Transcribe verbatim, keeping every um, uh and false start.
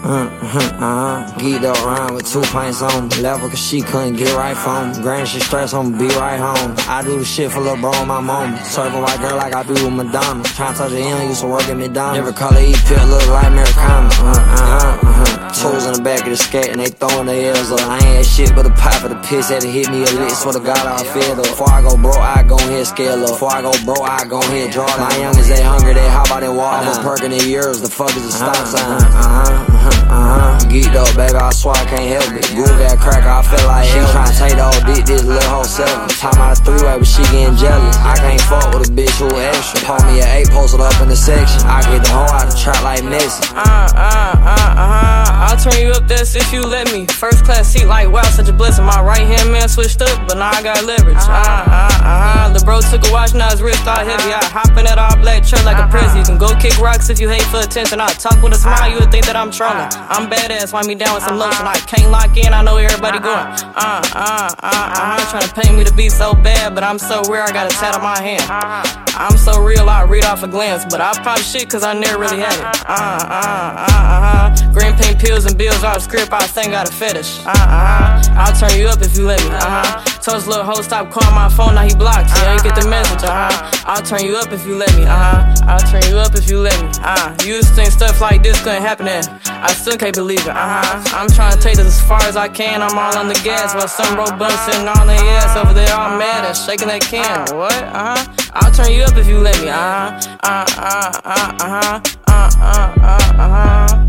uh-huh. Geeked up around with two pints on me. Left her cause she couldn't get right from me. Grand shit stress, I'ma be right home. I do the shit for lil' bro and my mama. Serving white girl like I be with Madonna. Tryna touch her in, used to work at McDonald's. Every color he pick look like Americana. Uh-huh, uh-huh. Toes in the back of the skate and they throwing their ears up. I ain't had shit but a pipe of the piss had to hit me a lick. Swear to God I fed up. Before I go bro, I gon' hit scale up. Before I go bro, I gon' hit draw. My youngest, they hungry, they hop out and walk. I'm perking in years, the fuck is a stop sign. Uh-huh, uh-huh, uh-huh. Geeked up, baby, I swear I can't help it. Groove that cracker, I feel like hell. Tryna take the whole dick, this little hoe self. Time out a three-way, but she getting jealous. I can't fuck with a bitch who extra. Hold me an eight posted up in the section. I get the hoe out the trap like Messi. Uh, uh, uh, uh-huh. I'll turn you up, that's if you let me. First class seat like wow, such a blessing. My right hand man switched up, but now I got leverage. Uh, uh, uh-huh. The bro took a watch, now his wrist all heavy. I hop in that all black shirt like a prezi. You can go kick rocks if you hate for attention. I talk with a smile, you would think that I'm trolling. I'm badass, wind me down with some lotion. I can't lock in, I know everybody going. Uh, uh, uh, uh, trying to paint me to be so bad, but I'm so rare, I got a tat on my hand. I'm so real, I read off a glance, but I pop shit cause I never really had it. Uh, uh, uh, uh-huh. Green paint pills and bills off the script, I think got a fetish. Uh, uh-huh. I'll turn you up if you let me. Uh-huh. Told this little hoe stop calling my phone, now he blocked. Yeah, you get the message. Uh-huh. I'll turn you up if you let me. Uh-huh. I'll turn you up if you let me. Uh, you used to think stuff like this couldn't happen, and I still can't believe it. Uh-huh. I'm trying to take this as far as I can. I'm all on the gas while some bro bum sitting on their ass over there all mad and shaking that can. What? Uh-huh. I'll turn you up if you let me. Uh-huh. Uh, uh, uh, uh-huh. Uh, uh, uh, uh-huh.